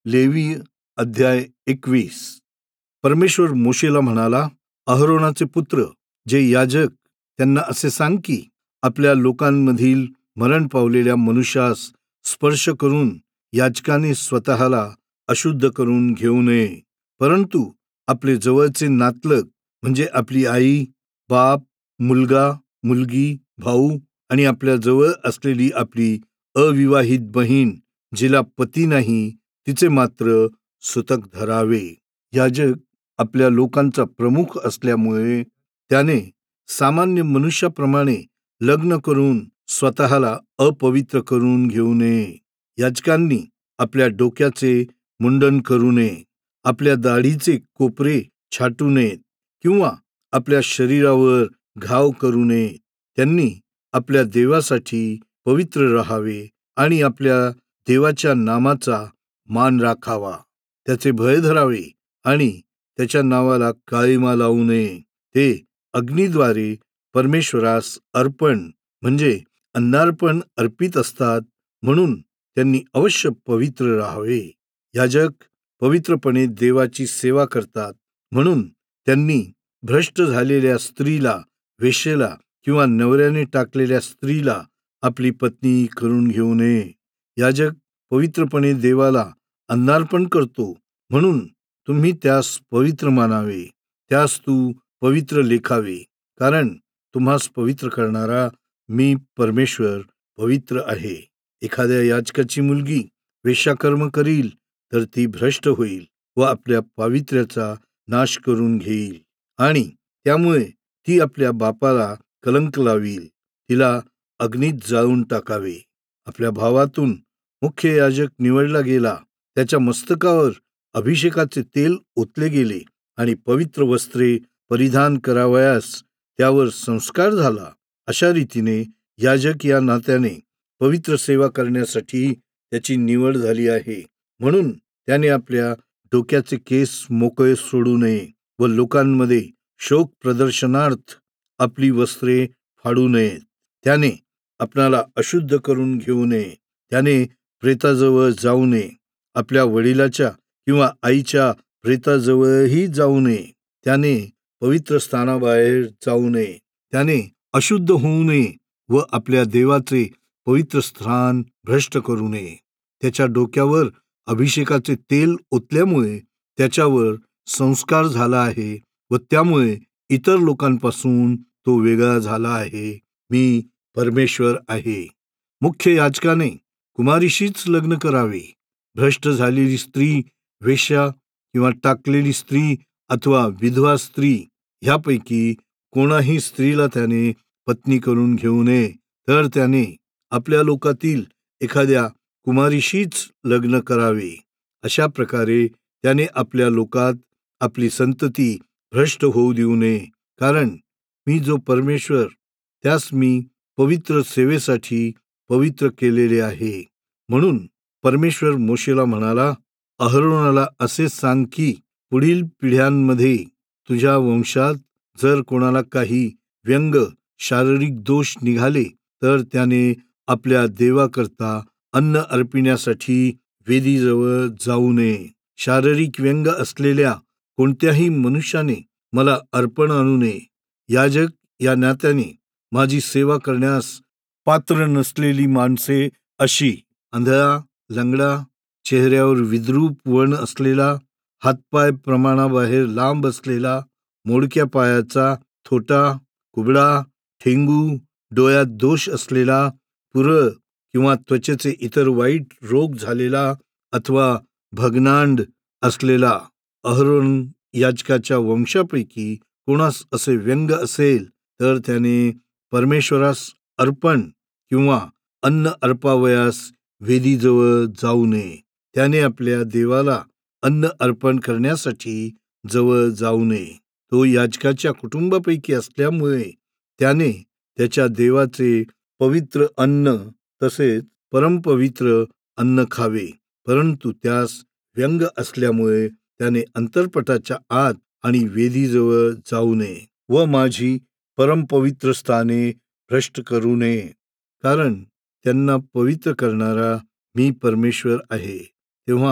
Levy अध्याय 21. परमेश्वर मोशेला म्हणाला, अहरोनाचे पुत्र जे याजक त्यांना असे सांग की आपल्या लोकांमधील मरण पावलेल्या मनुष्यास स्पर्श करून याजकाने स्वतःला अशुद्ध करून घेऊ नये, परंतु आपले जवळचे नातलग म्हणजे आपली आई, बाप, मुलगा, मुलगी, भाऊ आणि आपल्या जवळ असलेली आपली अविवाहित बहीण जिला पती नाही तिचे मात्र सुतक धरावे. याजक आपल्या लोकांचा प्रमुख असल्यामुळे त्याने सामान्य मनुष्याप्रमाणे लग्न करून स्वतःला अपवित्र करून घेऊ नये. याजकांनी आपल्या डोक्याचे मुंडन करू नये, आपल्या दाढीचे कोपरे छाटू नयेत किंवा आपल्या शरीरावर घाव करू नये. त्यांनी आपल्या देवासाठी पवित्र राहावे आणि आपल्या देवाच्या नामाचा मान राखावा, त्याचे भय धरावे आणि त्याच्या नावाला काळिमा लावू नये. ते अग्नीद्वारे परमेश्वरास अर्पण म्हणजे अन्नार्पण अर्पित असतात, म्हणून त्यांनी अवश्य पवित्र राहावे. याजक पवित्रपणे देवाची सेवा करतात, म्हणून त्यांनी भ्रष्ट झालेल्या स्त्रीला, वेश्येला किंवा नवऱ्याने टाकलेल्या स्त्रीला आपली पत्नी करून घेऊ नये. याजक पवित्रपणे देवाला अन्नार्पण करतो, म्हणून तुम्ही त्यास पवित्र मानावे, त्यास तू पवित्र लेखावे, कारण तुम्हास पवित्र करणारा मी परमेश्वर पवित्र आहे. एखाद्या याजकाची मुलगी वेश्याकर्म करील तर ती भ्रष्ट होईल व आपल्या पावित्र्याचा नाश करून घेईल आणि त्यामुळे ती आपल्या बापाला कलंक लावील. तिला अग्नीत जाळून टाकावे. आपल्या भावातून मुख्य याजक निवडला गेला, त्याच्या मस्तकावर अभिषेकाचे तेल ओतले गेले आणि पवित्र वस्त्रे परिधान करावयास त्यावर संस्कार झाला. अशा रीतीने याजक या नात्याने पवित्र सेवा करण्यासाठी त्याची निवड झाली आहे, म्हणून त्याने आपल्या डोक्याचे केस मोकळे सोडू नये व लोकांमध्ये शोक प्रदर्शनार्थ आपली वस्त्रे फाडू नयेत. त्याने आपणाला अशुद्ध करून घेऊ नये, त्याने प्रेताजवळ जाऊ नये, आपल्या वडिलाच्या किंवा आईच्या प्रेताजवळही जाऊ नये, त्याने पवित्र स्थानाबाहेर जाऊ नये, त्याने अशुद्ध होऊ नये व आपल्या देवाचे पवित्र स्थान भ्रष्ट करू नये. त्याच्या डोक्यावर अभिषेकाचे तेल ओतल्यामुळे त्याच्यावर संस्कार झाला आहे व त्यामुळे इतर लोकांपासून तो वेगळा झाला आहे. मी परमेश्वर आहे. मुख्य याजकाने कुमारीशीच लग्न करावे. भ्रष्ट झालेली स्त्री, वेश्या किंवा टाकलेली स्त्री अथवा विधवा स्त्री ह्यापैकी कोणाही स्त्रीला त्याने पत्नी करून घेऊ नये, तर त्याने आपल्या लोकातील एखाद्या कुमारीशीच लग्न करावे. अशा प्रकारे त्याने आपल्या लोकात आपली संतती भ्रष्ट होऊ देऊ नये, कारण मी जो परमेश्वर त्यास मी पवित्र सेवेसाठी पवित्र केलेले आहे. म्हणून परमेश्वर मोशेला म्हणाला, अहरोनाला असे सांग की पुढील पिढ्यांमध्ये तुझ्या वंशात जर कोणाला काही व्यंग शारीरिक दोष निघाले तर त्याने आपल्या देवाकरता अन्न अर्पिण्यासाठी वेदीजवळ जाऊ नये. शारीरिक व्यंग असलेल्या कोणत्याही मनुष्याने मला अर्पण आणू नये. याजक या नात्याने माझी सेवा करण्यास पात्र नसलेली माणसे अशी आंधळा, लंगडा, चेहऱ्यावर विद्रूप वर्ण असलेला, हातपाय प्रमाणाबाहेर लांब असलेला, मोडक्या पायाचा, थोटा, कुबडा, ठेंगू, डोळ्यात दोष असलेला, पुरळ किंवा त्वचेचे इतर वाईट रोग झालेला अथवा भग्नांड असलेला. अहरोन याजकाच्या वंशापैकी कोणास असे व्यंग असेल तर त्याने परमेश्वरास अर्पण किंवा अन्न अर्पावयास वेदीजवळ जाऊ नये. त्याने आपल्या देवाला अन्न अर्पण करण्यासाठी जवळ जाऊ नये. तो याजकाच्या कुटुंबापैकी असल्यामुळे त्याने त्याच्या देवाचे पवित्र अन्न तसेच परमपवित्र अन्न खावे, परंतु त्यास व्यंग असल्यामुळे त्याने अंतरपटाच्या आत आणि वेदीजवळ जाऊ नये व माझी परमपवित्र स्थाने भ्रष्ट करू नये, कारण त्यांना पवित्र करणारा मी परमेश्वर आहे. तेव्हा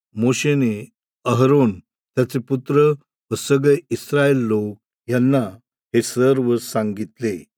मोशेने अहरोन, त्याचे पुत्र व सगळे इस्रायल लोक यांना हे सर्व सांगितले.